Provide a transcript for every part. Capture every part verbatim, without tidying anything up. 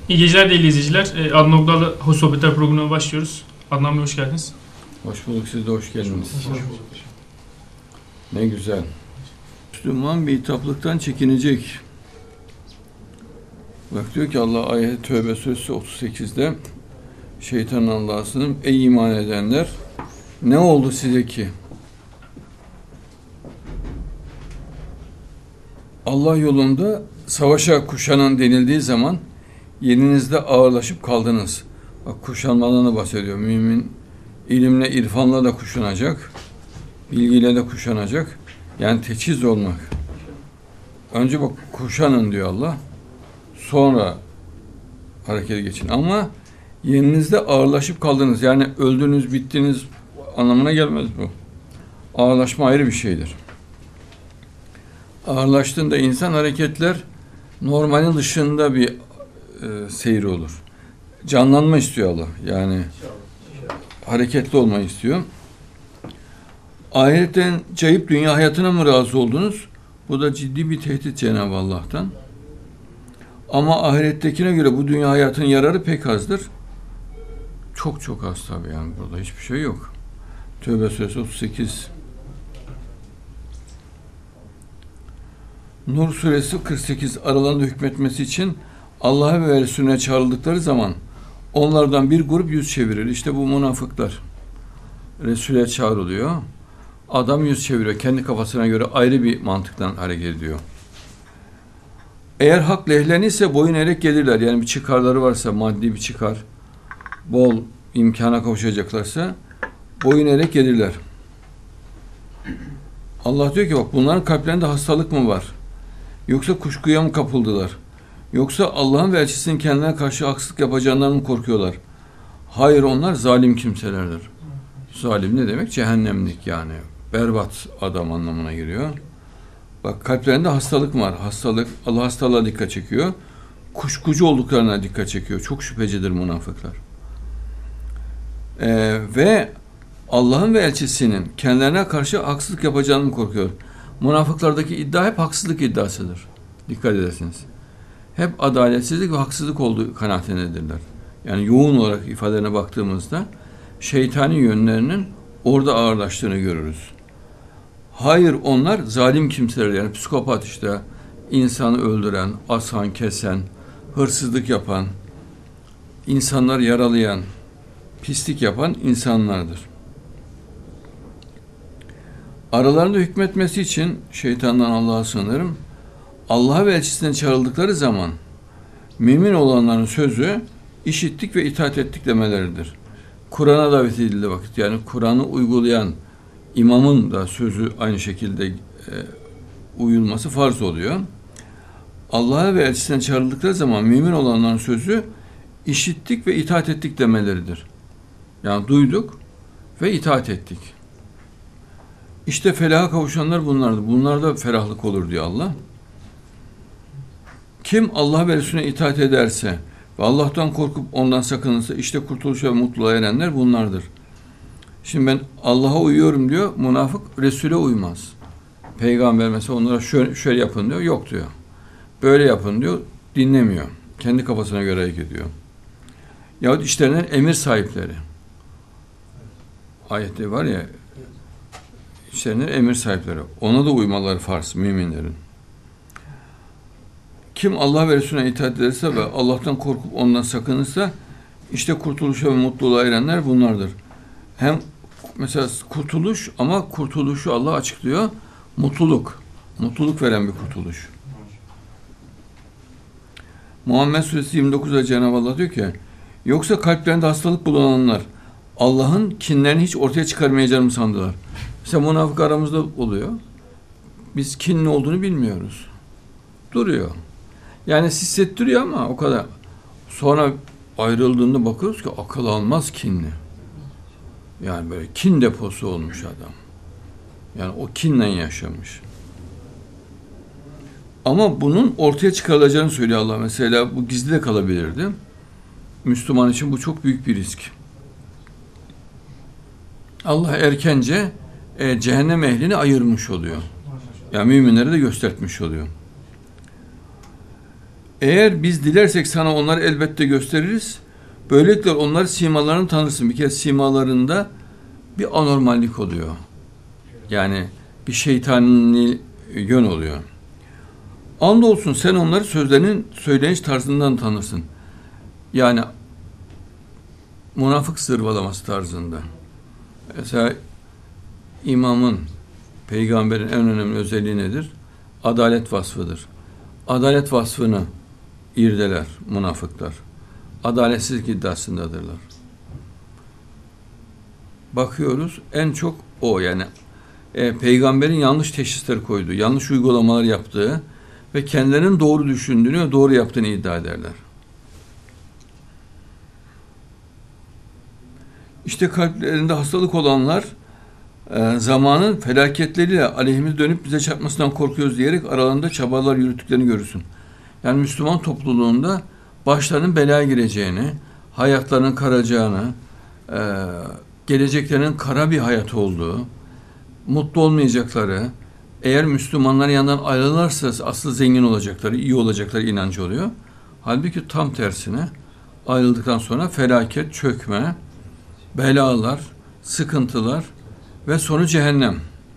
İyi geceler değerli izleyiciler. E, Adnan Oklar'la Hoş Sohbetler programına başlıyoruz. Adnan Bey hoş geldiniz. Hoş bulduk, siz de hoş geldiniz. Hoş bulduk. Ne güzel. Müslüman bir hitaplıktan çekinecek. Bak diyor ki Allah ayet Tövbe suresi otuz sekizde şeytanın Allah'sının ey iman edenler ne oldu size ki? Allah yolunda savaşa kuşanan denildiği zaman yerinizde ağırlaşıp kaldınız. Bak kuşanmalarını bahsediyor. Mümin ilimle, irfanla da kuşanacak. Bilgiyle de kuşanacak. Yani teçhiz olmak. Önce bak kuşanın diyor Allah. Sonra harekete geçin. Ama yerinizde ağırlaşıp kaldınız. Yani öldünüz, bittiniz anlamına gelmez bu. Ağırlaşma ayrı bir şeydir. Ağırlaştığında insan hareketler normalin dışında bir e, seyri olur. Canlanma istiyor Allah. Yani hareketli olmayı istiyor. Ahiretten cayıp dünya hayatına mı razı oldunuz? Bu da ciddi bir tehdit Cenab-ı Allah'tan. Ama ahirettekine göre bu dünya hayatının yararı pek azdır. Çok çok az tabii yani burada hiçbir şey yok. Tövbe suresi otuz sekiz. Nur suresi kırk sekiz aralarında hükmetmesi için Allah'a ve Resulüne çağrıldıkları zaman onlardan bir grup yüz çevirir. İşte bu münafıklar. Resul'e çağrılıyor. Adam yüz çeviriyor. Kendi kafasına göre ayrı bir mantıktan hareket ediyor. Eğer hak lehlenirse boyun eğerek gelirler. Yani bir çıkarları varsa, maddi bir çıkar, bol imkana kavuşacaklarsa boyun eğerek gelirler. Allah diyor ki bak bunların kalplerinde hastalık mı var? Yoksa kuşkuya mı kapıldılar? Yoksa Allah'ın ve elçisinin kendilerine karşı haksızlık yapacağından mı korkuyorlar? Hayır onlar zalim kimselerdir. Zalim ne demek? Cehennemlik yani. Berbat adam anlamına geliyor. Bak kalplerinde hastalık var. Hastalık, Allah hastalığa dikkat çekiyor. Kuşkucu olduklarına dikkat çekiyor. Çok şüphecidir münafıklar. Ee, ve Allah'ın ve elçisinin kendilerine karşı haksızlık yapacağını mı korkuyor? Münafıklardaki iddia hep haksızlık iddiasıdır. Dikkat edersiniz. Hep adaletsizlik ve haksızlık olduğu kanaatindedirler. Yani yoğun olarak ifadelerine baktığımızda şeytani yönlerinin orada ağırlaştığını görürüz. Hayır onlar zalim kimseler yani psikopat işte insanı öldüren, asan, kesen, hırsızlık yapan, insanlar yaralayan, pislik yapan insanlardır. Aralarında hükmetmesi için şeytandan Allah'a sığınırım. Allah'a ve elçisine çağrıldıkları zaman mümin olanların sözü işittik ve itaat ettik demeleridir. Kur'an'a davet edildi vakit. Yani Kur'an'ı uygulayan imamın da sözü aynı şekilde e, uyulması farz oluyor. Allah'a ve elçisine çağrıldıkları zaman mümin olanların sözü işittik ve itaat ettik demeleridir. Yani duyduk ve itaat ettik. İşte felaha kavuşanlar bunlardır. Bunlarda ferahlık olur diyor Allah. Kim Allah ve Resulüne itaat ederse ve Allah'tan korkup ondan sakınırsa işte kurtuluşa ve mutluluğa erenler bunlardır. Şimdi ben Allah'a uyuyorum diyor. Münafık Resul'e uymaz. Peygamber mesela onlara şöyle, şöyle yapın diyor. Yok diyor. Böyle yapın diyor. Dinlemiyor. Kendi kafasına göre hareket ediyor. Yahut işlerinden emir sahipleri. Ayette var ya işlerinden emir sahipleri. Ona da uymaları farz müminlerin. Kim Allah ve Resulüne itaat ederse ve Allah'tan korkup ondan sakınırsa işte kurtuluşa ve mutluluğa erenler bunlardır. Hem mesela kurtuluş ama kurtuluşu Allah açıklıyor. Mutluluk. Mutluluk veren bir kurtuluş. Muhammed Suresi yirmi dokuzda Cenab-ı Allah diyor ki yoksa kalplerinde hastalık bulunanlar Allah'ın kinlerini hiç ortaya çıkarmayacağını mı sandılar? Mesela münafık aramızda oluyor. Biz kin ne olduğunu bilmiyoruz. Duruyor. Yani hissettiriyor ama o kadar. Sonra ayrıldığında bakıyoruz ki akıl almaz kinli. Yani böyle kin deposu olmuş adam. Yani o kinle yaşamış. Ama bunun ortaya çıkarılacağını söylüyor Allah. Mesela bu gizli de kalabilirdi. Müslüman için bu çok büyük bir risk. Allah erkence e, cehennem ehlini ayırmış oluyor. Yani müminleri de göstermiş oluyor. Eğer biz dilersek sana onları elbette gösteririz. Böylelikle onlar simalarını tanırsın. Bir kez simalarında bir anormallik oluyor. Yani bir şeytani yön oluyor. Andolsun sen onları sözlerinin söyleniş tarzından tanırsın. Yani münafık zırvalaması tarzında. Mesela imamın, peygamberin en önemli özelliği nedir? Adalet vasfıdır. Adalet vasfını irdeler münafıklar. Adaletsizlik iddiasındadırlar. Bakıyoruz en çok o yani e, peygamberin yanlış teşhisler koyduğu, yanlış uygulamalar yaptığı ve kendilerinin doğru düşündüğünü ve doğru yaptığını iddia ederler. İşte kalplerinde hastalık olanlar e, zamanın felaketleriyle aleyhimize dönüp bize çarpmasından korkuyoruz diyerek aralarında çabalar yürüttüklerini görürsün. Yani Müslüman topluluğunda başlarının belaya gireceğini, hayatlarının karacağını, e, geleceklerinin kara bir hayat olduğu, mutlu olmayacakları, eğer Müslümanların yanından ayrılırsa asıl zengin olacakları, iyi olacakları inancı oluyor. Halbuki tam tersine ayrıldıktan sonra felaket, çökme, belalar, sıkıntılar ve sonu cehennem.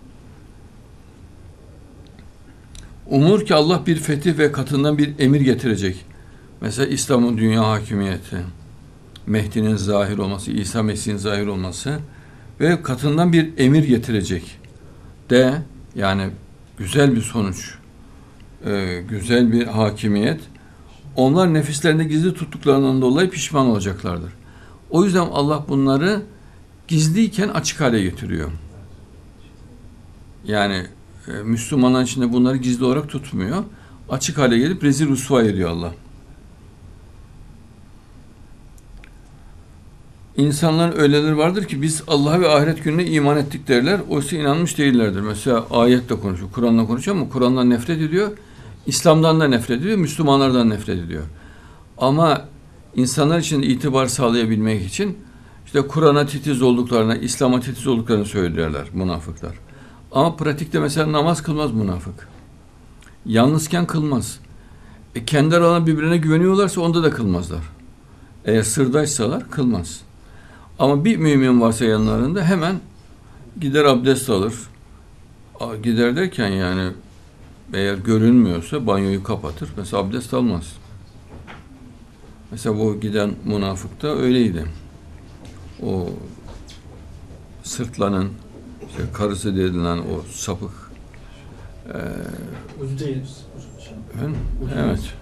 Umur ki Allah bir fetih ve katından bir emir getirecek. Mesela İslam'ın dünya hakimiyeti, Mehdi'nin zahir olması, İsa Mesih'in zahir olması ve katından bir emir getirecek de yani güzel bir sonuç, e, güzel bir hakimiyet. Onlar nefislerinde gizli tuttuklarından dolayı pişman olacaklardır. O yüzden Allah bunları gizliyken açık hale getiriyor. Yani e, Müslümanların içinde bunları gizli olarak tutmuyor. Açık hale gelip rezil rüsva ediyor Allah. İnsanların öyleleri vardır ki biz Allah'a ve ahiret gününe iman ettik derler. Oysa inanmış değillerdir. Mesela ayetle konuşuyor, Kur'an'la konuşuyor ama Kur'an'dan nefret ediyor. İslam'dan da nefret ediyor, Müslümanlardan nefret ediyor. Ama insanlar için itibar sağlayabilmek için işte Kur'an'a titiz olduklarına, İslam'a titiz olduklarını söylerler münafıklar. Ama pratikte mesela namaz kılmaz münafık. Yalnızken kılmaz. E kendi aralarında birbirine güveniyorlarsa onda da kılmazlar. Eğer sırdaşsalar kılmaz. Ama bir mümin varsa yanlarında hemen gider abdest alır. Gider derken yani eğer görünmüyorsa banyoyu kapatır. Mesela abdest almaz. Mesela bu giden münafık da öyleydi. O sırtlanın işte karısı dedilen o sapık e, efendim? Evet.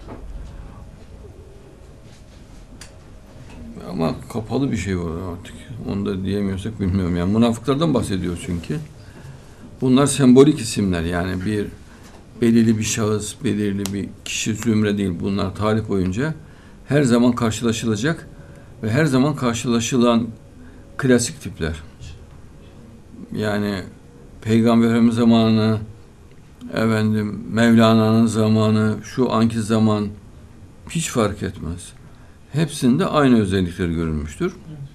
Ama kapalı bir şey var artık. Onu da diyemiyorsak bilmiyorum. Yani münafıklardan bahsediyor çünkü. Bunlar sembolik isimler. Yani bir belirli bir şahıs, belirli bir kişi zümre değil. Bunlar tarih boyunca her zaman karşılaşılacak ve her zaman karşılaşılan klasik tipler. Yani Peygamberimiz zamanı, efendim Mevlana'nın zamanı, şu anki zaman hiç fark etmez. Hepsinde aynı özellikleri görülmüştür.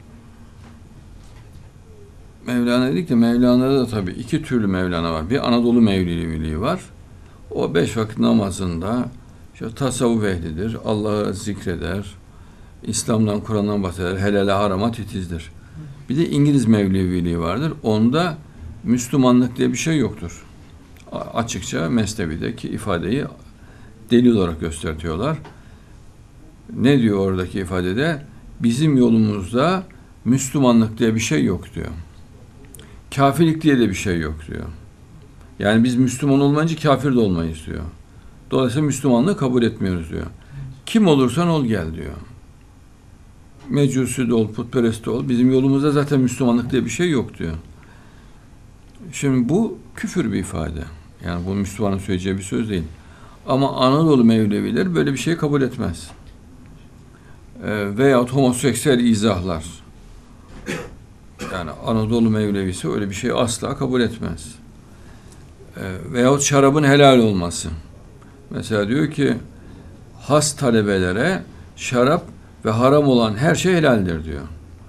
Mevlana dedik de Mevlana'da da tabii iki türlü Mevlana var. Bir Anadolu Mevleviliği var. O beş vakit namazında işte tasavvuf ehlidir, Allah'ı zikreder, İslam'dan, Kur'an'dan bahseder, helale harama titizdir. Bir de İngiliz Mevleviliği vardır. Onda Müslümanlık diye bir şey yoktur. Açıkça Mesnevi'deki ifadeyi delil olarak gösteriyorlar. Ne diyor oradaki ifadede? Bizim yolumuzda Müslümanlık diye bir şey yok diyor. Kafirlik diye de bir şey yok diyor. Yani biz Müslüman olmayınca kafir de olmayız diyor. Dolayısıyla Müslümanlığı kabul etmiyoruz diyor. Kim olursan ol gel diyor. Mecusi de ol, putperest de ol. Bizim yolumuzda zaten Müslümanlık diye bir şey yok diyor. Şimdi bu küfür bir ifade. Yani bu Müslümanın söyleyeceği bir söz değil. Ama Anadolu Mevleviler böyle bir şey kabul etmez. E, veyahut homoseksüel izahlar. Yani Anadolu Mevlevisi öyle bir şey asla kabul etmez. E, veyahut şarabın helal olması. Mesela diyor ki has talebelere şarap ve haram olan her şey helaldir diyor.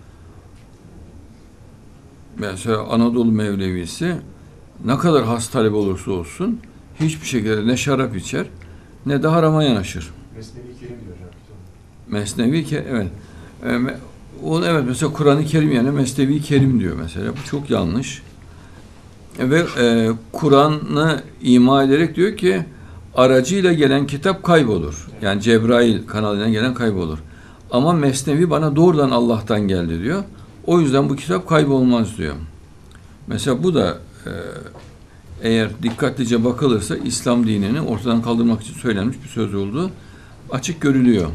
Mesela Anadolu Mevlevisi ne kadar has talebe olursa olsun hiçbir şekilde ne şarap içer ne de harama yanaşır. Mesnevi Kerim diyor hocam. Mesnevi Kerim, evet. E, o, evet, mesela Kur'an-ı Kerim yerine Mesnevi Kerim diyor mesela. Bu çok yanlış. E, ve e, Kur'an'ı ima ederek diyor ki aracıyla gelen kitap kaybolur. Yani Cebrail kanalından gelen kaybolur. Ama Mesnevi bana doğrudan Allah'tan geldi diyor. O yüzden bu kitap kaybolmaz diyor. Mesela bu da e, eğer dikkatlice bakılırsa İslam dinini ortadan kaldırmak için söylenmiş bir söz olduğu açık görülüyor.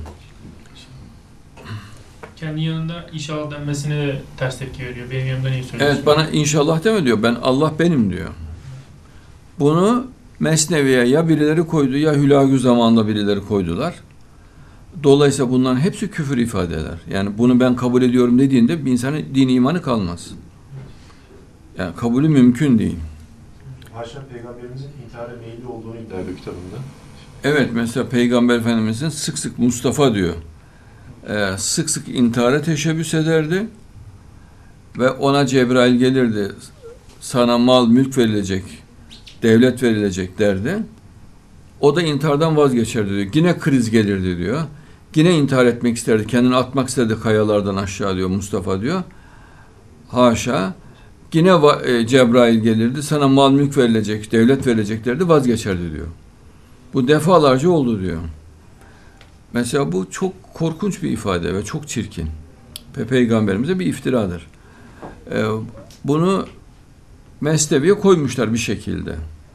Kendi yanında inşallah denmesine de ters tepki veriyor. Benim yanımda neyi söylüyorsun? Evet, bana inşallah deme diyor. Ben Allah benim diyor. Bunu Mesnevi'ye ya birileri koydu ya Hülagü zamanında birileri koydular. Dolayısıyla bunların hepsi küfür ifade eder. Yani bunu ben kabul ediyorum dediğinde bir insanın dini imanı kalmaz. Yani kabulü mümkün değil. Haşa Peygamberimizin intihara meyilli olduğunu iddia ediyor kitabında. Evet, mesela Peygamber Efendimiz'in sık sık Mustafa diyor. Ee, sık sık intihara teşebbüs ederdi. Ve ona Cebrail gelirdi. Sana mal, mülk verilecek, devlet verilecek derdi. O da intihardan vazgeçerdi diyor. Yine kriz gelirdi diyor. Yine intihar etmek isterdi. Kendini atmak isterdi kayalardan aşağı diyor Mustafa diyor. Haşa. Yine e, Cebrail gelirdi. Sana mal, mülk verilecek, devlet verilecek derdi. Vazgeçerdi diyor. Bu defalarca oldu diyor. Mesela bu çok korkunç bir ifade ve çok çirkin. Pe Peygamberimize bir iftiradır. Ee, bunu Mesnevi'ye koymuşlar bir şekilde.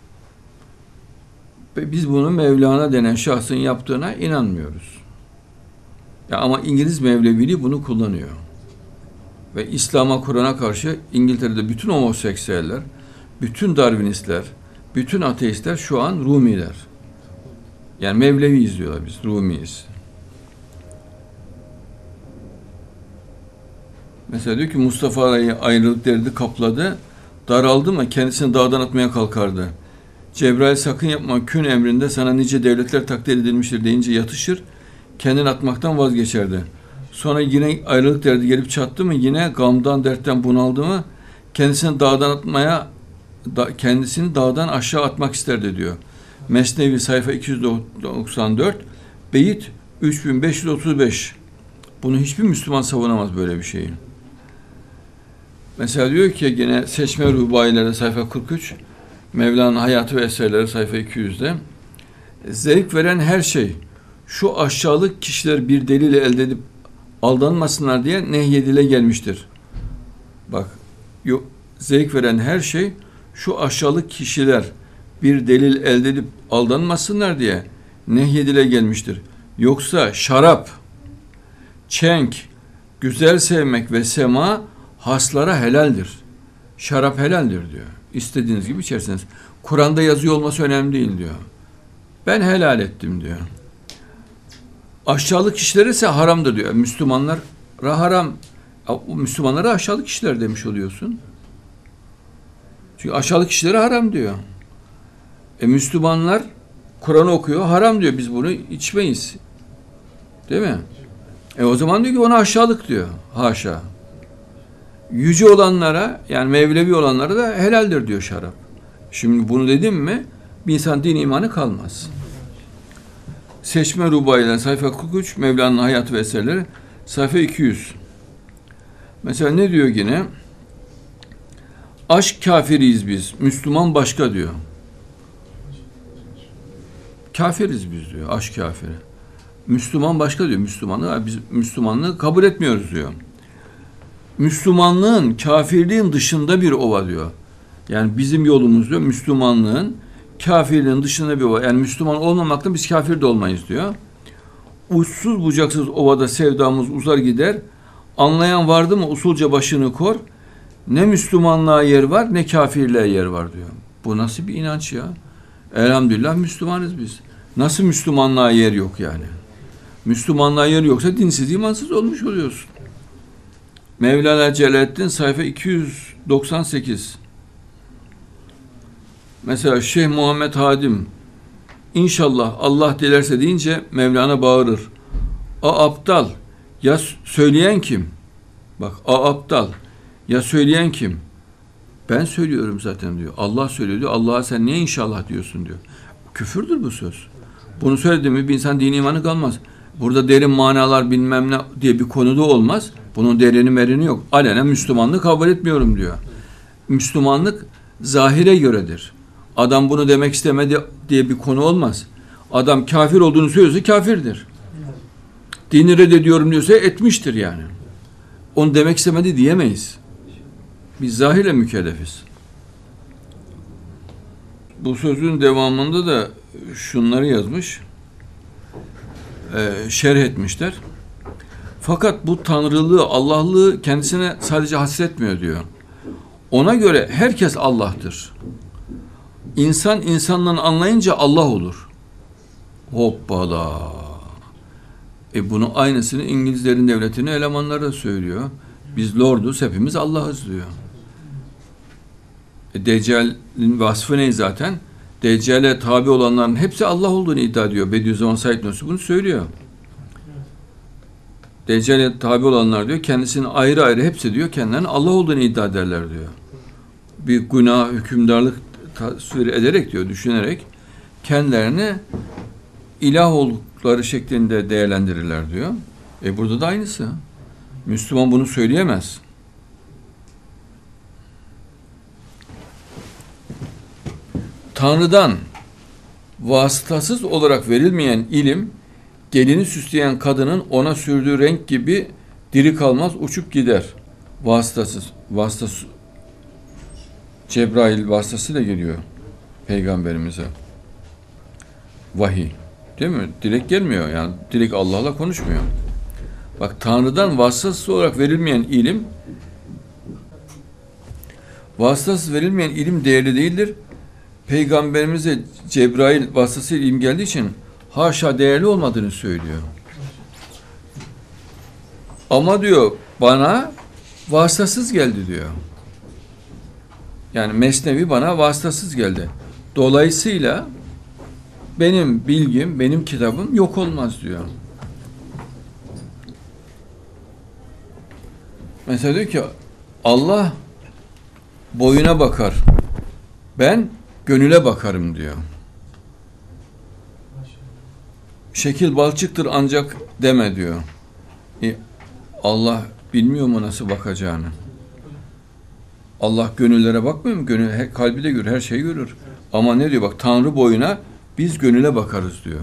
Ve biz bunu Mevlana denen şahsın yaptığına inanmıyoruz. Ya ama İngiliz Mevleviliği bunu kullanıyor. Ve İslam'a, Kur'an'a karşı İngiltere'de bütün homoseksüeller, bütün Darwinistler, bütün ateistler şu an Rumiler. Yani Mevleviyiz diyorlar biz, Rumiyiz. Mesela diyor ki Mustafa'yı ayrılık derdi kapladı, daraldı mı kendisini dağdan atmaya kalkardı. Cebrail sakın yapma, kün emrinde sana nice devletler takdir edilmiştir deyince yatışır, kendini atmaktan vazgeçerdi. Sonra yine ayrılık derdi gelip çattı mı, yine gamdan, dertten bunaldı mı, kendisini dağdan atmaya, da, kendisini dağdan aşağı atmak isterdi diyor. Mesnevi sayfa iki yüz doksan dört, beyit üç bin beş yüz otuz beş. Bunu hiçbir Müslüman savunamaz böyle bir şeyi. Mesela diyor ki yine Seçme Rubailere sayfa kırk üç, Mevlana'nın Hayatı ve Eserleri sayfa iki yüzde. Zevk veren her şey, şu aşağılık kişiler bir delil elde edip aldanmasınlar diye nehyedile gelmiştir. Bak, yok, zevk veren her şey, şu aşağılık kişiler bir delil elde edip aldanmasınlar diye nehyedile gelmiştir. Yoksa şarap, çenk, güzel sevmek ve sema haslara helaldir. Şarap helaldir diyor. İstediğiniz gibi içersiniz. Kur'an'da yazıyor olması önemli değil diyor. Ben helal ettim diyor. Aşağılık kişilere ise haramdır diyor. Müslümanlara haram. Müslümanlara aşağılık kişiler demiş oluyorsun. Çünkü aşağılık kişilere haram diyor. E Müslümanlar Kur'an okuyor, haram diyor. Biz bunu içmeyiz. Değil mi? E o zaman diyor ki ona aşağılık diyor. Haşa. Yüce olanlara, yani Mevlevi olanlara da helaldir diyor şarap. Şimdi bunu dedim mi bir insan din imanı kalmaz. Seçme Rubailer sayfa kırk üç, Mevlana'nın Hayatı ve Eserleri sayfa iki yüz. Mesela ne diyor yine? Aşk kafiriyiz biz, Müslüman başka diyor. Kafiriz biz diyor, aşk kafiri. Müslüman başka diyor, Müslümanlığı, biz Müslümanlığı kabul etmiyoruz diyor. Müslümanlığın, kafirliğin dışında bir ova diyor. Yani bizim yolumuz diyor, Müslümanlığın, kafirliğin dışında bir ova. Yani Müslüman olmamakla biz kafir de olmayız diyor. Uçsuz bucaksız ovada sevdamız uzar gider. Anlayan vardı mı usulca başını kor. Ne Müslümanlığa yer var ne kafirliğe yer var diyor. Bu nasıl bir inanç ya? Elhamdülillah Müslümanız biz. Nasıl Müslümanlığa yer yok yani? Müslümanlığa yer yoksa dinsiz, imansız olmuş oluyorsun. Mevlana Celaleddin sayfa iki yüz doksan sekiz. Mesela Şeyh Muhammed Hadim İnşallah Allah dilerse deyince Mevlana bağırır. A aptal, ya söyleyen kim? Bak, a aptal, ya söyleyen kim? Ben söylüyorum zaten diyor. Allah söylüyor diyor. Allah'a sen niye inşallah diyorsun diyor. Küfürdür bu söz. Bunu söylediğimi bir insan dini imanı kalmaz. Burada derin manalar bilmem ne diye bir konuda olmaz. Bunun derini merini yok. Alenen Müslümanlığı kabul etmiyorum diyor. Müslümanlık zahire göredir. Adam bunu demek istemedi diye bir konu olmaz. Adam kafir olduğunu söylüyorsa kafirdir. Dini reddediyorum diyorsa etmiştir yani. Onu demek istemedi diyemeyiz. Biz zahirle mükellefiz. Bu sözün devamında da şunları yazmış. E, şerh etmişler. Fakat bu tanrılığı, Allah'lığı kendisine sadece hasretmiyor diyor. Ona göre herkes Allah'tır. İnsan insandan anlayınca Allah olur. Hoppala. E bunun aynısını İngilizlerin devletinin elemanları da söylüyor. Biz lorduz, hepimiz Allah'ız diyor. E Deccal'in vasfı ne zaten? Deccal'e tabi olanların hepsi Allah olduğunu iddia ediyor. Bediüzzaman Said Nursi bunu söylüyor. Deccal'e tabi olanlar diyor, kendisinin ayrı ayrı hepsi diyor, kendilerinin Allah olduğunu iddia ederler diyor. Bir günah, hükümdarlık tasvir ederek diyor, düşünerek kendilerini ilah oldukları şeklinde değerlendirirler diyor. E burada da aynısı. Müslüman bunu söyleyemez. Tanrı'dan vasıtasız olarak verilmeyen ilim, gelini süsleyen kadının ona sürdüğü renk gibi diri kalmaz, uçup gider. Vasıtasız. Vasıtasız. Cebrail vasıtasıyla geliyor Peygamberimize. Vahiy. Değil mi? Direkt gelmiyor. Yani direkt Allah'la konuşmuyor. Bak, Tanrı'dan vasıtasız olarak verilmeyen ilim, vasıtasız verilmeyen ilim değerli değildir. Peygamberimize Cebrail vasıtasıyla ilim geldiği için haşa değerli olmadığını söylüyor. Ama diyor bana vasıtasız geldi diyor. Yani Mesnevi bana vasıtasız geldi. Dolayısıyla benim bilgim, benim kitabım yok olmaz diyor. Mesela diyor ki Allah boyuna bakar. Ben gönüle bakarım diyor. Şekil balçıktır ancak deme diyor. E, Allah bilmiyor mu nasıl bakacağını? Allah gönüllere bakmıyor mu? Gönül, kalbi de görür, her şeyi görür. Ama ne diyor? Bak, Tanrı boyuna biz gönüle bakarız diyor.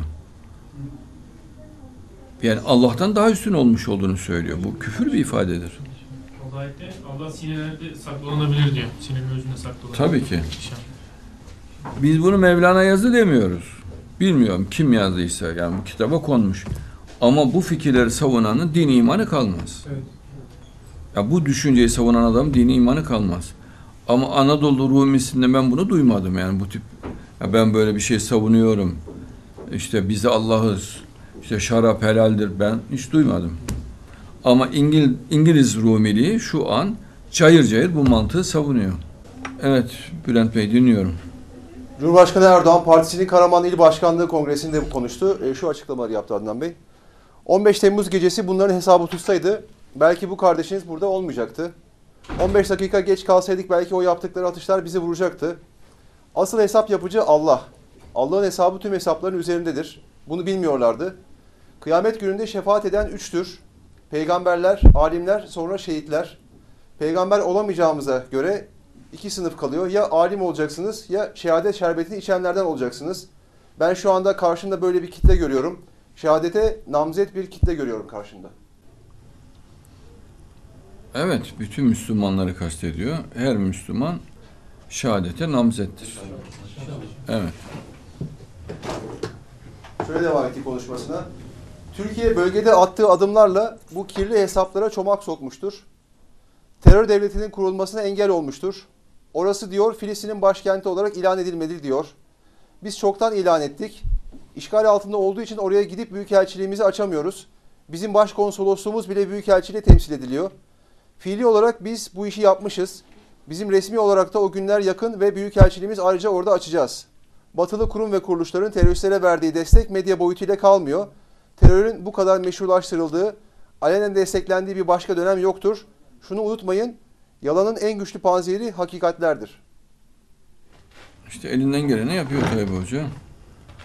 Yani Allah'tan daha üstün olmuş olduğunu söylüyor. Bu küfür bir ifadedir. O ayette Allah sinelerde saklanabilir diyor. Sinenin özünde saklanabilir. Tabii ki. Biz bunu Mevlana yazdı demiyoruz. Bilmiyorum kim yazdıysa, yani bu kitaba konmuş. Ama bu fikirleri savunanın dini imanı kalmaz. Evet. Ya bu düşünceyi savunan adam dini imanı kalmaz. Ama Anadolu Rumisi'nde ben bunu duymadım, yani bu tip. Ya ben böyle bir şey savunuyorum. İşte biz Allah'ız. İşte şarap helaldir. Ben hiç duymadım. Ama İngil, İngiliz Rumiliği şu an cayır cayır bu mantığı savunuyor. Evet Bülent Bey, dinliyorum. Cumhurbaşkanı Erdoğan partisinin Karaman İl Başkanlığı Kongresi'nde konuştu. E, şu açıklamaları yaptı Adnan Bey. on beş Temmuz gecesi bunların hesabı tutsaydı belki bu kardeşiniz burada olmayacaktı. on beş dakika geç kalsaydık belki o yaptıkları atışlar bizi vuracaktı. Asıl hesap yapıcı Allah. Allah'ın hesabı tüm hesapların üzerindedir. Bunu bilmiyorlardı. Kıyamet gününde şefaat eden üçtür. Peygamberler, alimler, sonra şehitler. Peygamber olamayacağımıza göre iki sınıf kalıyor. Ya alim olacaksınız ya şehadet şerbetini içenlerden olacaksınız. Ben şu anda karşımda böyle bir kitle görüyorum. Şehadete namzet bir kitle görüyorum karşımda. Evet, bütün Müslümanları kastediyor. Her Müslüman şehadete namzettir. Evet. Şöyle devam etti konuşmasına. Türkiye bölgede attığı adımlarla bu kirli hesaplara çomak sokmuştur. Terör devletinin kurulmasına engel olmuştur. Orası diyor Filistin'in başkenti olarak ilan edilmedi diyor. Biz çoktan ilan ettik. İşgal altında olduğu için oraya gidip büyükelçiliğimizi açamıyoruz. Bizim başkonsolosluğumuz bile büyükelçiliği temsil ediliyor. Fiili olarak biz bu işi yapmışız. Bizim resmi olarak da o günler yakın ve büyükelçiliğimiz ayrıca orada açacağız. Batılı kurum ve kuruluşların teröristlere verdiği destek medya boyutuyla kalmıyor. Terörün bu kadar meşrulaştırıldığı, alenen desteklendiği bir başka dönem yoktur. Şunu unutmayın, yalanın en güçlü panzehiri hakikatlerdir. İşte elinden geleni yapıyor Tayyip Hoca.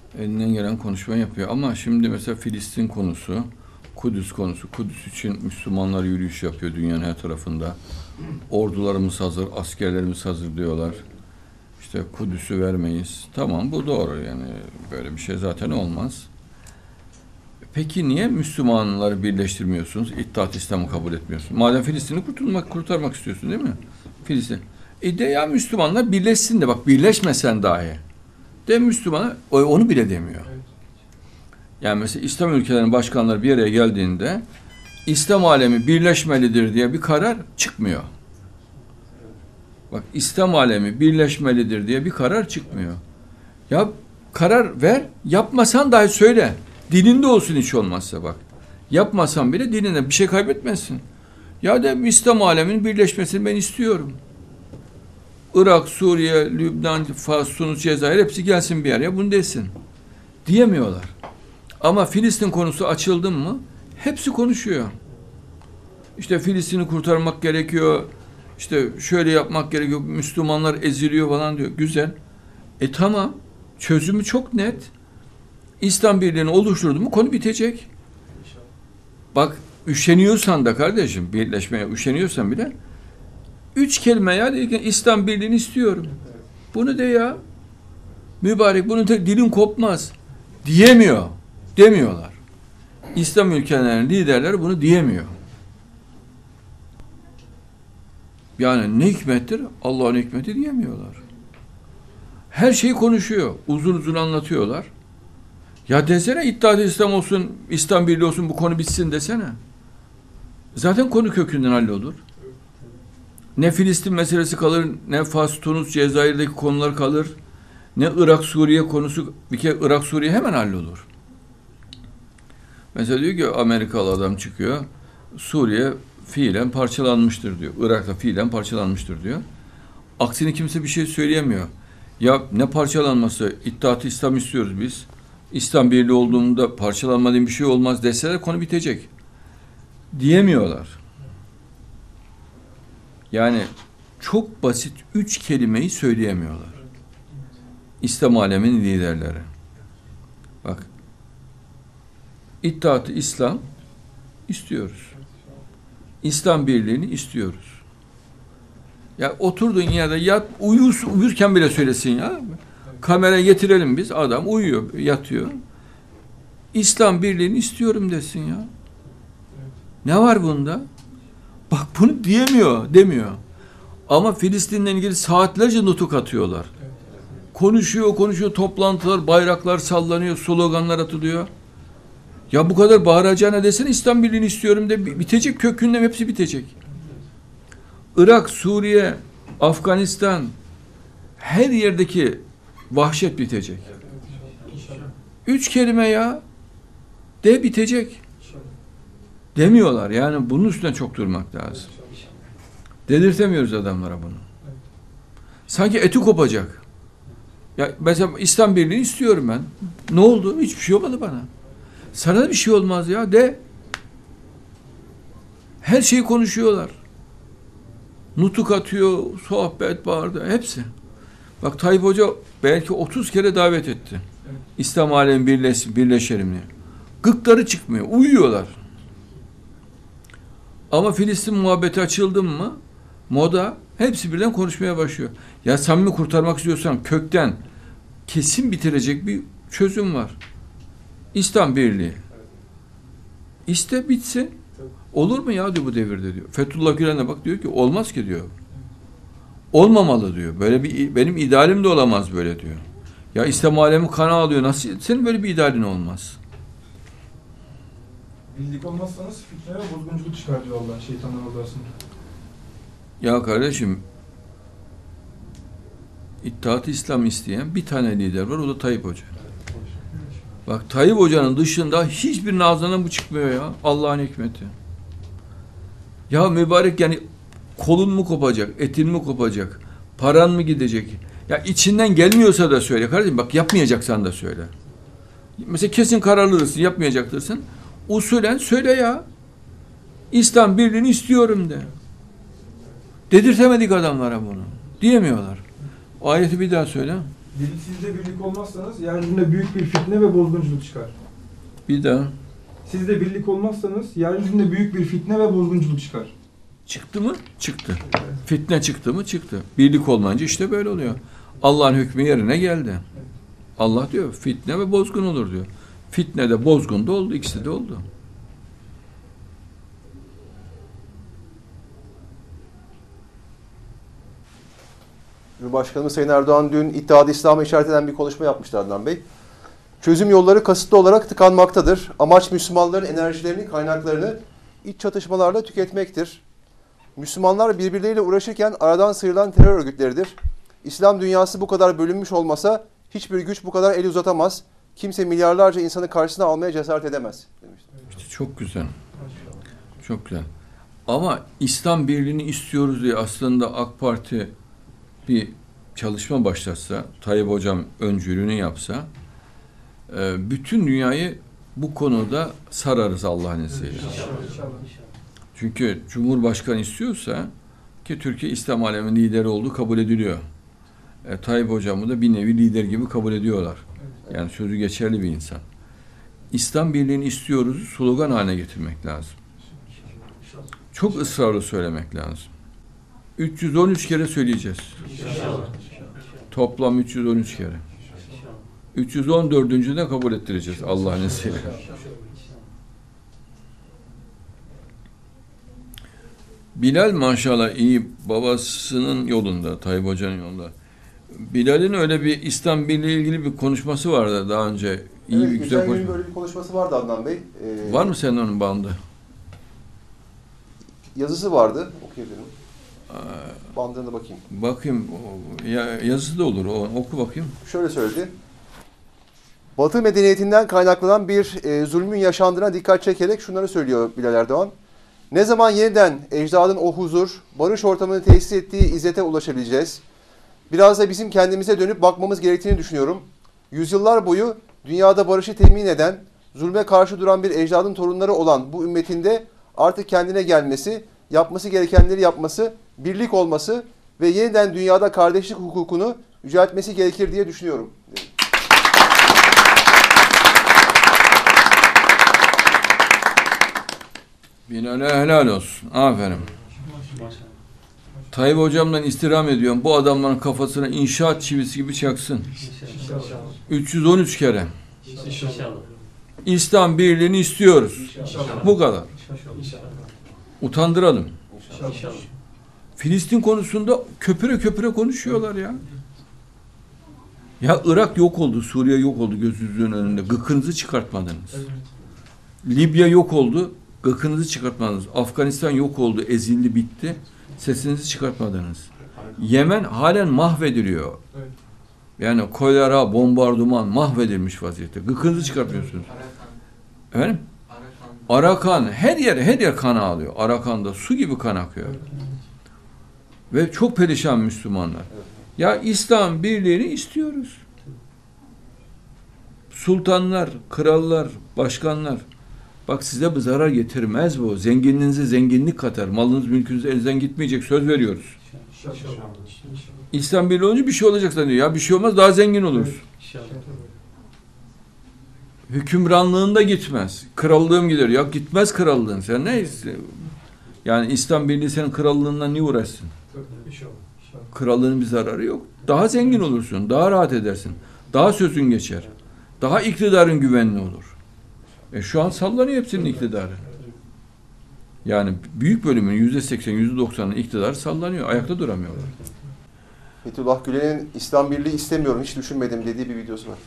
elinden gelen konuşma yapıyor. Ama şimdi mesela Filistin konusu, Kudüs konusu, Kudüs için Müslümanlar yürüyüş yapıyor dünyanın her tarafında. Ordularımız hazır, askerlerimiz hazır diyorlar. İşte Kudüs'ü vermeyiz. Tamam, bu doğru yani, böyle bir şey zaten olmaz. Peki niye Müslümanları birleştirmiyorsunuz? İttihat İslam'ı kabul etmiyorsunuz. Madem Filistin'i kurtulmak, kurtarmak istiyorsun değil mi? Filistin. E de ya Müslümanlar birleşsin de, bak birleşmesen dahi. De Müslümanlar onu bile demiyor. Yani mesela İslam ülkelerinin başkanları bir araya geldiğinde İslam alemi birleşmelidir diye bir karar çıkmıyor. Bak, İslam alemi birleşmelidir diye bir karar çıkmıyor. Ya karar ver, yapmasan dahi söyle. Dilinde olsun hiç olmazsa bak. Yapmasan bile dilinde, bir şey kaybetmezsin. Ya da İslam aleminin birleşmesini ben istiyorum. Irak, Suriye, Lübnan, Fas, Tunus, Cezayir hepsi gelsin bir araya, bunu desin. Diyemiyorlar. Ama Filistin konusu açıldı mı hepsi konuşuyor. İşte Filistin'i kurtarmak gerekiyor. İşte şöyle yapmak gerekiyor. Müslümanlar eziliyor falan diyor. Güzel. E tamam. Çözümü çok net. İslam birliğini oluşturdu mu konu bitecek. Bak, üşeniyorsan da kardeşim, birleşmeye üşeniyorsan bile üç kelime ya de, İslam birliğini istiyorum. Bunu de ya. Mübarek, bunun tek dilin kopmaz. Diyemiyor. Demiyorlar. İslam ülkelerinin liderleri bunu diyemiyor. Yani ne hikmettir? Allah'ın hikmeti diyemiyorlar. Her şeyi konuşuyor. Uzun uzun anlatıyorlar. Ya desene İttihat-ı İslam olsun, İslam Birliği olsun, bu konu bitsin desene. Zaten konu kökünden hallolur. Ne Filistin meselesi kalır, ne Fas, Tunus, Cezayir'deki konular kalır, ne Irak, Suriye konusu, bir kere Irak, Suriye hemen hallolur. Mesela diyor ki Amerikalı adam çıkıyor, Suriye fiilen parçalanmıştır diyor. Irak'ta fiilen parçalanmıştır diyor. Aksini kimse bir şey söyleyemiyor. Ya ne parçalanması? İttihat-ı İslam istiyoruz biz. İslam Birliği olduğunda parçalanmadığım bir şey olmaz deseler konu bitecek. Diyemiyorlar. Yani çok basit üç kelimeyi söyleyemiyorlar. İslam aleminin liderleri. Bak. İttihat-ı İslam istiyoruz. İslam Birliği'ni istiyoruz. Ya oturduğun yerde yat, uyur, uyurken bile söylesin ya. Kamera getirelim biz, adam uyuyor, yatıyor. İslam Birliği'ni istiyorum desin ya. Ne var bunda? Bak, bunu diyemiyor, demiyor. Ama Filistin'le ilgili saatlerce nutuk atıyorlar. Konuşuyor, konuşuyor, toplantılar, bayraklar sallanıyor, sloganlar atılıyor. Ya bu kadar bağıracağına desene İslam Birliği'ni istiyorum de, bitecek, kökünden hepsi bitecek. Irak, Suriye, Afganistan, her yerdeki vahşet bitecek. Üç kelime ya, de bitecek. Demiyorlar. Yani bunun üstüne çok durmak lazım. Dedirtemiyoruz adamlara bunu. Sanki eti kopacak. Ya mesela İslam Birliği istiyorum ben. Ne oldu? Hiçbir şey olmadı bana. Sana da bir şey olmaz ya, de. Her şeyi konuşuyorlar. Nutuk atıyor, sohbet, bağırdı, hepsi. Bak, Tayyip Hoca belki otuz kere davet etti. İslam alemi birleş, birleşelim diye. Gıkları çıkmıyor, uyuyorlar. Ama Filistin muhabbeti açıldı mı, moda, hepsi birden konuşmaya başlıyor. Ya samimi kurtarmak istiyorsan kökten kesin bitirecek bir çözüm var. İslam Birliği. İste bitsin. Olur mu ya diyor bu devirde diyor. Fethullah Gülen'e bak diyor ki olmaz ki diyor. Olmamalı diyor. Böyle bir, benim idealim de olamaz böyle diyor. Ya İslam alemi kana alıyor. Nasıl senin böyle bir idealin olmaz? Birlik olmazsanız fitne ve bozgunculuk çıkar diyor Allah, şeytanlar odasında. Ya kardeşim, İttihat-ı İslam isteyen bir tane lider var, o da Tayyip Hoca. Bak, Tayyip Hoca'nın dışında hiçbir ağzından bu çıkmıyor ya. Allah'ın hikmeti. Ya mübarek, yani kolun mu kopacak, etin mi kopacak, paran mı gidecek? Ya içinden gelmiyorsa da söyle kardeşim. Bak, yapmayacaksan da söyle. Mesela kesin kararlısın, yapmayacaksın. Usulen söyle ya. İslam Birliği'ni istiyorum de. Dedirtemedik adamlara bunu. Diyemiyorlar. O ayeti bir daha söyle. Siz de birlik olmazsanız yeryüzünde büyük bir fitne ve bozgunculuk çıkar. Bir daha. Siz de birlik olmazsanız yeryüzünde büyük bir fitne ve bozgunculuk çıkar. Çıktı mı? Çıktı. Fitne çıktı mı? Çıktı. Birlik olmayınca işte böyle oluyor. Allah'ın hükmü yerine geldi. Allah diyor fitne ve bozgun olur diyor. Fitne de bozgun da oldu. İkisi de oldu. Cumhurbaşkanımız Sayın Erdoğan dün İttihat-ı İslam'a işaret eden bir konuşma yapmıştı Adnan Bey. Çözüm yolları kasıtlı olarak tıkanmaktadır. Amaç Müslümanların enerjilerini, kaynaklarını iç çatışmalarla tüketmektir. Müslümanlar birbirleriyle uğraşırken aradan sıyrılan terör örgütleridir. İslam dünyası bu kadar bölünmüş olmasa hiçbir güç bu kadar el uzatamaz. Kimse milyarlarca insanı karşısına almaya cesaret edemez demişti. İşte çok güzel. Çok güzel. Ama İslam birliğini istiyoruz diye aslında AK Parti bir çalışma başlatsa, Tayyip Hocam öncülüğünü yapsa, bütün dünyayı bu konuda sararız Allah'ın izniyle. Çünkü Cumhurbaşkanı istiyorsa ki Türkiye İslam aleminin lideri olduğu kabul ediliyor. E, Tayyip Hocam'ı da bir nevi lider gibi kabul ediyorlar. Yani sözü geçerli bir insan. İslam birliğini istiyoruz slogan haline getirmek lazım. Çok ısrarlı söylemek lazım. üç yüz on üç kere söyleyeceğiz. Toplam üç yüz on üç kere. üç yüz on dördüncü de kabul ettireceğiz Allah'ın izniyle. Bilal maşallah iyi babasının yolunda, Tayyip Hoca'nın yolunda. Bilal'in öyle bir İslam Birliği ile ilgili bir konuşması vardı daha önce. İyi Evet, bir güzel konuşma. böyle bir konuşması vardı Adnan Bey. Ee, Var mı senin onun bandı? Yazısı vardı. Okuyabilirim. Bandına bakayım. Bakayım. Ya, yazısı da olur. O, oku bakayım. Şöyle söyledi. Batı medeniyetinden kaynaklanan bir e, zulmün yaşandığına dikkat çekerek şunları söylüyor Bilal Erdoğan. Ne zaman yeniden ecdadın o huzur, barış ortamını tesis ettiği izzete ulaşabileceğiz? Biraz da bizim kendimize dönüp bakmamız gerektiğini düşünüyorum. Yüzyıllar boyu dünyada barışı temin eden, zulme karşı duran bir ecdadın torunları olan bu ümmetinde artık kendine gelmesi, yapması gerekenleri yapması, birlik olması ve yeniden dünyada kardeşlik hukukunu yüceltmesi gerekir diye düşünüyorum. Bilal'e helal olsun. Aferin. Tayyip Hocam'dan istirham ediyorum. Bu adamların kafasına inşaat çivisi gibi çaksın. üç yüz on üç kere. İslam birliğini istiyoruz. Bu kadar. Utandıralım. Filistin konusunda köpüre köpüre konuşuyorlar ya. Ya Irak yok oldu, Suriye yok oldu gözünüzün önünde. Gıkınızı çıkartmadınız. Libya yok oldu. Gıkınızı çıkartmadınız. Afganistan yok oldu, ezildi, bitti. Sesinizi çıkartmadınız. Yemen halen mahvediliyor. Yani kolera, bombardıman mahvedilmiş vaziyette. Gıkınızı çıkartmıyorsunuz. Efendim? Arakan, her yer, her yer kan ağlıyor. Arakan'da su gibi kan akıyor. Ve çok perişan Müslümanlar. Ya İslam birliğini istiyoruz. Sultanlar, krallar, başkanlar, bak size bir zarar getirmez bu. Zenginliğinize zenginlik katar. Malınız, mülkünüz elden gitmeyecek. Söz veriyoruz. İslam birliği olunca bir şey olacak sanıyor. Ya bir şey olmaz, daha zengin oluruz. Hükümranlığında gitmez. Krallığım gider. Ya gitmez krallığın. Sen ne istiyorsun? Yani İslam birliği senin krallığından niye uğraşsın? Krallığın bir zararı yok. Daha zengin olursun. Daha rahat edersin. Daha sözün geçer. Daha iktidarın güvenli olur. E şu an sallanıyor hepsinin iktidarı. Yani büyük bölümün yüzde seksen, yüzde doksanın iktidarı sallanıyor. Ayakta duramıyorlar. Fethullah Gülen'in İslam Birliği istemiyorum, hiç düşünmedim dediği bir videosu var.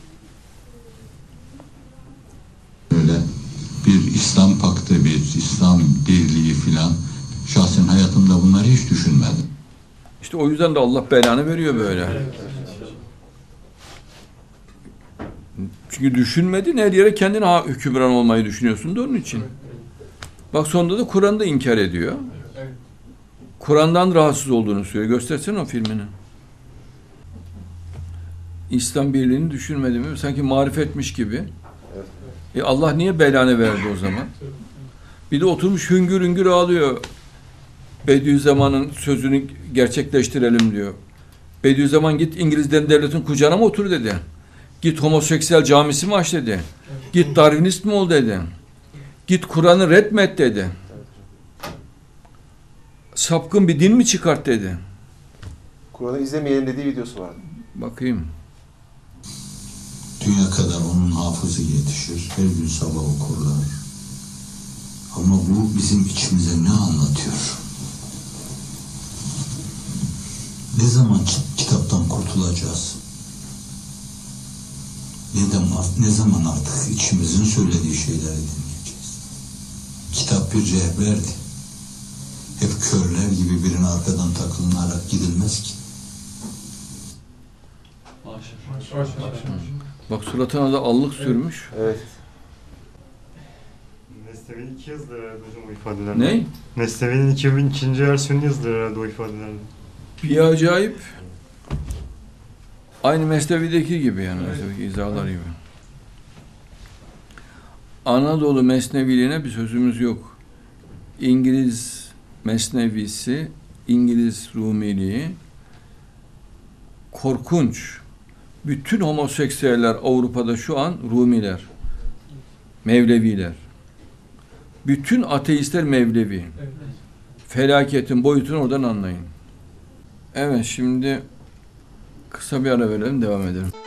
Böyle bir İslam paktı, bir İslam birliği filan şahsen hayatımda bunları hiç düşünmedim. İşte o yüzden de Allah belanı veriyor böyle. Çünkü düşünmedin, her yere kendin hükümran olmayı düşünüyorsun da onun için. Bak sonunda da Kur'an'da inkar ediyor. Kur'an'dan rahatsız olduğunu söylüyor. Göstersene o filmini. İslam birliğini düşünmedi mi? Sanki marifetmiş gibi. E Allah niye belanı verdi o zaman? Bir de oturmuş hüngür hüngür ağlıyor. Bediüzzaman'ın sözünü gerçekleştirelim diyor. Bediüzzaman git İngilizlerin devletin kucağına mı otur dedi. Git homoseksüel camisi mi aç dedi. Git Darwinist mi ol dedi. Git Kur'an'ı red mi et dedi. Sapkın bir din mi çıkart dedi. Kur'an'ı izlemeyelim dediği videosu vardı. Bakayım. Dünya kadar onun hafızı yetişir. Her gün sabah okurlar. Ama bu bizim içimize ne anlatıyor? Ne zaman kitaptan kurtulacağız? Ne zaman, ne zaman artık içimizin söylediği şeyleri dinleyeceğiz? Kitap bir rehberdi. Hep körler gibi birine arkadan takılınarak gidilmez ki. Bak suratına da allık sürmüş. Evet. Mesnevi'nin iki yazıları herhalde hocam o ifadelerden. Ne? Mesnevi'nin iki bin ikinci versiyonu yazıları herhalde o ifadelerden. Bir acayip. Aynı Mesnevi'deki gibi yani. Mesnevi'deki izahlar gibi. Anadolu Mesneviliğine bir sözümüz yok. İngiliz Mesnevisi, İngiliz Rumiliği korkunç. Bütün homoseksüeller Avrupa'da şu an Rumiler. Mevleviler. Bütün ateistler Mevlevi. Felaketin boyutunu oradan anlayın. Evet, şimdi kısa bir ara verelim, devam edelim.